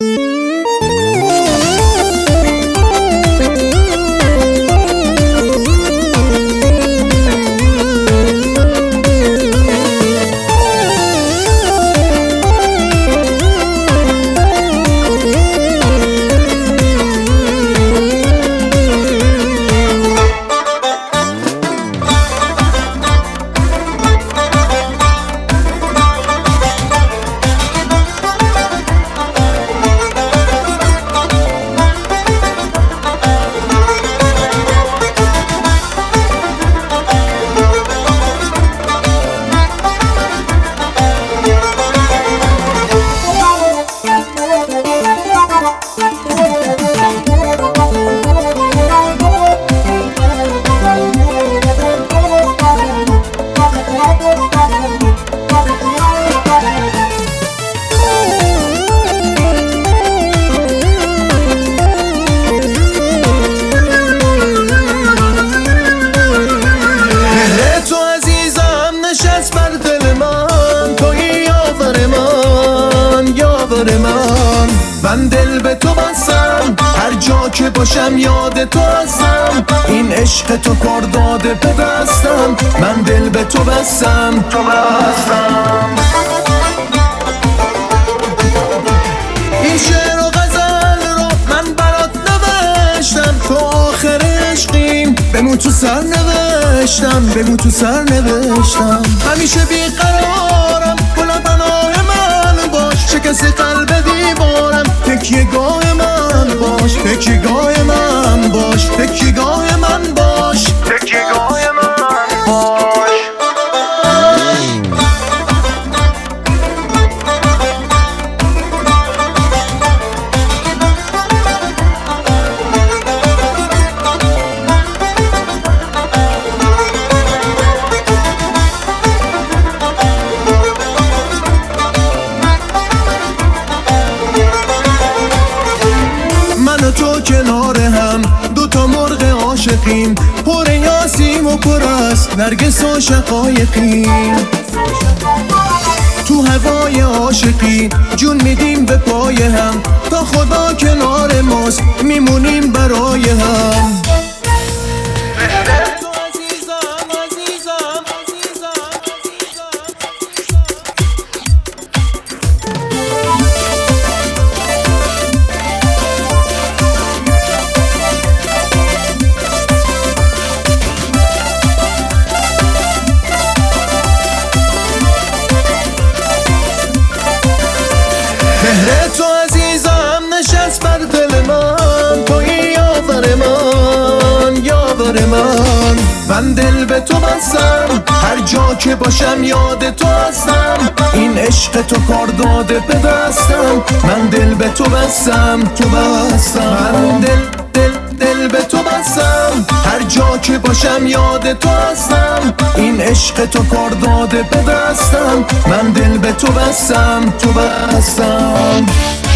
من دل به تو بستم، هر جا که باشم یاد تو هستم. این عشق تو کار داده به دستم. من دل به تو بستم، این شعر و غزل رو من برات نوشتم. تو آخر عشقیم، بمون تو سر نوشتم. همیشه بیقرارم، بلا پناه من باش. شکست قلب دیوارم، تکیه‌گاه من باش. تکیه‌گاه من باش. تکیه‌گاه من باش. تکیه‌گاه من باش. تو کنار هم، دوتا مرغ عاشقیم. پر یاسیم و پر است نرگس و شقایقیم. تو هوای عاشقی جون میدیم به پای هم. تا خدا کنار ماست میمونیم برای هم. مهر تو عزیزم نشست بر دل من. توی یاور من. من دل به تو بستم، هر جا که باشم یاد تو هستم. این عشق تو کار داده به دستم. من دل به تو بستم، من دل به تو بستم، هر جا که باشم یاد تو هستم. این عشق تو کار داده به دستم. من دل به تو بستم.